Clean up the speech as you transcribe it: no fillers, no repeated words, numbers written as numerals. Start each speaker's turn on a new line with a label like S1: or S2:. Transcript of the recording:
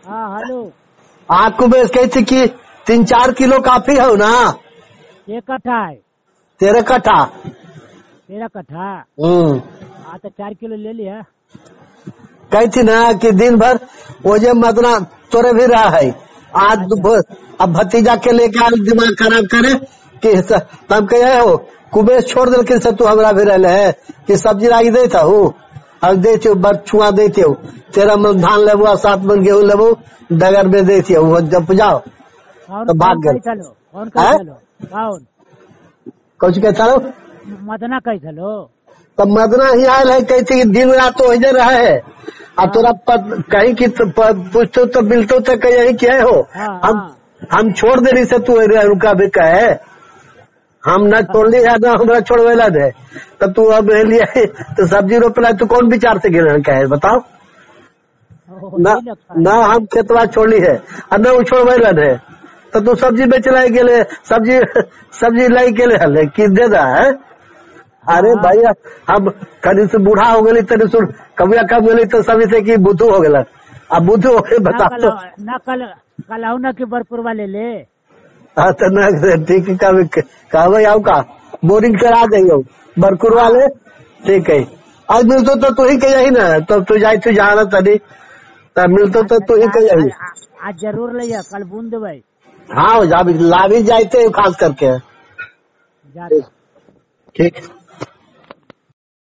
S1: हाँ हेलो।
S2: आपको मैं कही थी कि 3-4 किलो काफी है ना?
S1: एक कट्ठा है।
S2: 13 कट्ठा।
S1: 13 कट्ठा। हाँ तो 4 किलो ले लिया।
S2: कही थी ना कि दिन भर वो जो मदना तोरे भी रहा है आज। अब भतीजा के लेके आज दिमाग खराब करे कि तब कहे हो कुबेर छोड़ दिल के तू हमरा भी रहे है कि सब्जी रागी देता हूँ और देते बछुआ देते हो 13 मन धान लेबो 7 मन गेहूँ लेबो डगर में देती हो जब जाओ तो भाग गए।
S1: कौन
S2: कुछ कहता लो
S1: मदना कैसे लो?
S2: तब मदना ही आयल है कहती कि दिन रात तो इधर रहा है और तोरा कहीं की पूछते तो मिलते तो कहीं क्या हो। हम छोड़ दे रही से तू रुका भी कहे हम न छोड़ ली है ना हमारा छोड़वेला दे तब तू अब लिए तो सब्जी रोपला तू कौन विचार से गिर कहे बताओ ना हम खेतवा छोड़ी है और न छोड़वेला दे तो तू सब्जी बेच लाई गेले सब्जी लाई गेले हले कि दे रहा है। अरे भैया हम कभी से बूढ़ा हो गई तरी सुन कबिया कम गई तो सभी से की बुद्धू हो गया अब बुद्धू हो गए बता तो
S1: ना कल आओ ना कि बरपुरवा ले ले।
S2: हाँ तो ना ठीक है कहवे आओ का बोरिंग करा देंगे बरकुर वाले ठीक है। आज मिलतो तो तू ही कही ना तो तू जाए तू जाना तनी मिलतो तो तू ही कही
S1: आज जरूर ले कल बूंद भाई।
S2: हाँ ला भी जाते खास करके ठीक।